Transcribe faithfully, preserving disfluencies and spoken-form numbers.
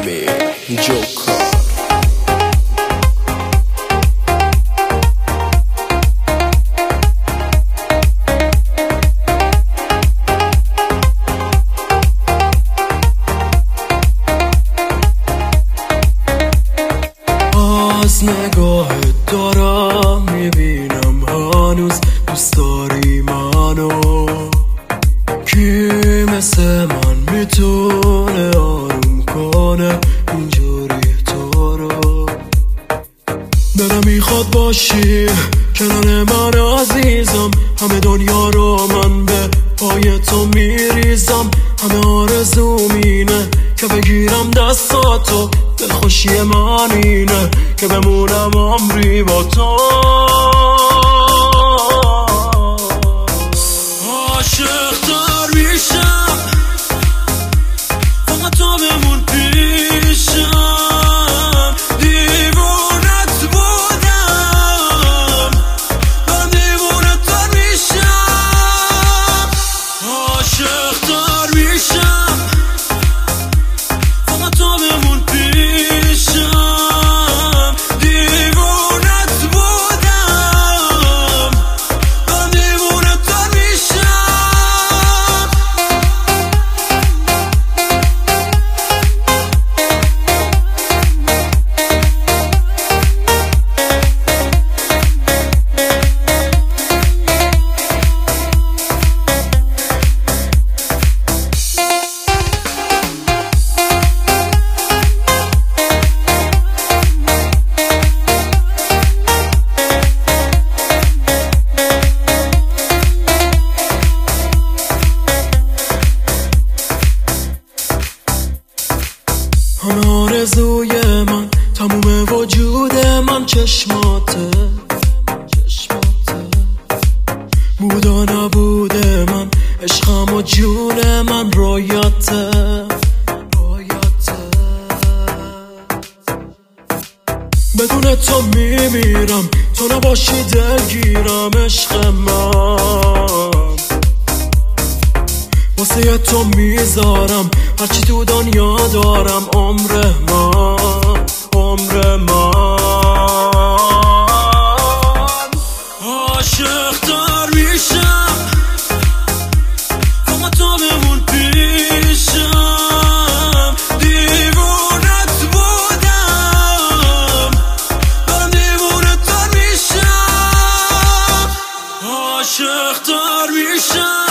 امیر جوکر. از نگاهت دارم میبینم هنوز دوست داری منو. کی مثل من میتونه آروم کنه اینجوری تو رو؟ دلم میخواد باشی کنار من عزیزم، همه دنیا رو من به پای تو میریزم. همه آرزوم اینه که بگیرم دستاتو، دلخوشی من اینه که بمونم عمری با تو. عاشق‌تر میشم فقط تو بمون پیشم. دیوونت بودم دارم دیوونه‌تر میشم. عاشق‌تر میشم فقط تو بمون پیشم. دیوونت بودم دارم دیوونه‌تر میشم. همه آرزوی من تموم وجود من چشماته. بودا نبوده من عشقم و جون من رویاته. بدون تو میمیرم، تو نباشی دلگیرم. عشق من واسه تو میذارم هرچی تو دنیا دارم. عمر من عمر من عاشق‌تر میشم فقط تو بمون پیشم. دیوونت بودم دارم دیوونه‌تر میشم. عاشق‌تر میشم